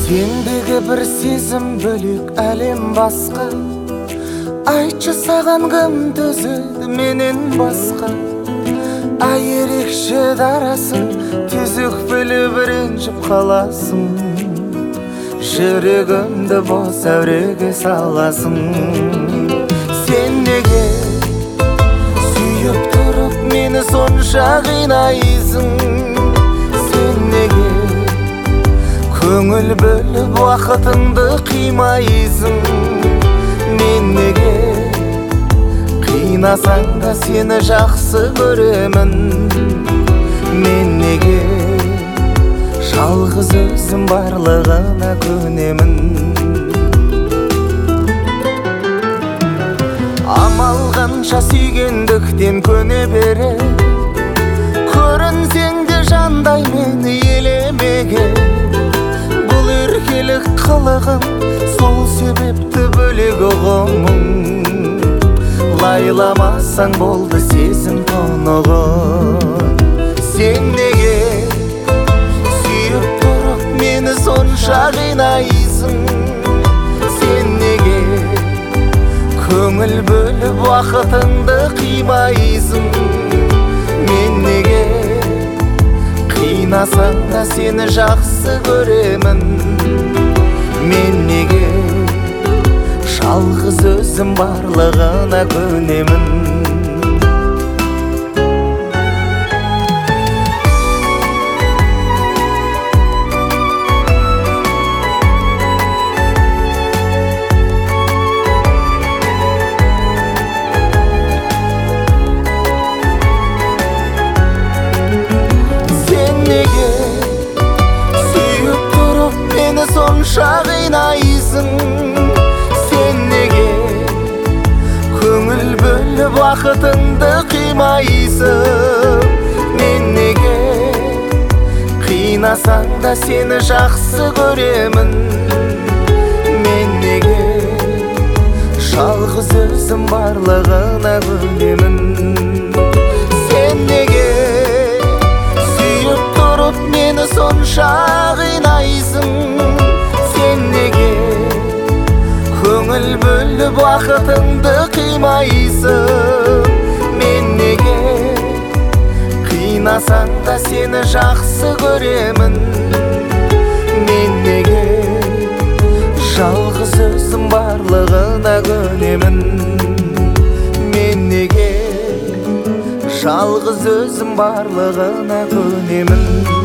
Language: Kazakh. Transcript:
Сендегі бір сезім бөлек, әлем басқа. Айтшы, саған кім төзеді менен басқа? Ай ерекше дарасың, төзек біліп ренжіп қаласың. Жүрегімді бос әуреге саласың. Сен неге сүйіп тұрып мені сонша қинайсың? Сен неге көңіл бөліп уақытыңды қимайсың? Мен неге қинасаң да сені жақсы көремін? Мен неге жалғыз өзім барлығына көнемін? Амал қанша сүйгендіктен көне бере, көрінсең де жандай мені елемеге. Бұл еркелік қылығың, сол себепті бөлек ұғымың. Лайламасаң болды сезім тұнығын. Сен неге сүйіп тұрып мені сонша қинайсың? Сен неге көңіл бөліп уақытыңды қимайсың? Мен неге қинасаң да сені жақсы көремін? Мен неге жалғыз өзім барлығына көнемін? Сен неге сүйіп тұрып мені сонша қинайсың? Сен неге көңіл бөліп уақытыңды қимайсың? Мен неге қинасаң да сені жақсы көремін? Мен неге жалғыз өзім барлығына көнемін? Сен неге сүйіп тұрып мені сонша қинайсың? Сен неге көңіл бөліп уақытыңды қимайсың? Мен неге қинасаң да сені жақсы көремін? Мен неге жалғыз өзім барлығына көнемін? Мен неге жалғыз өзім барлығына көнемін?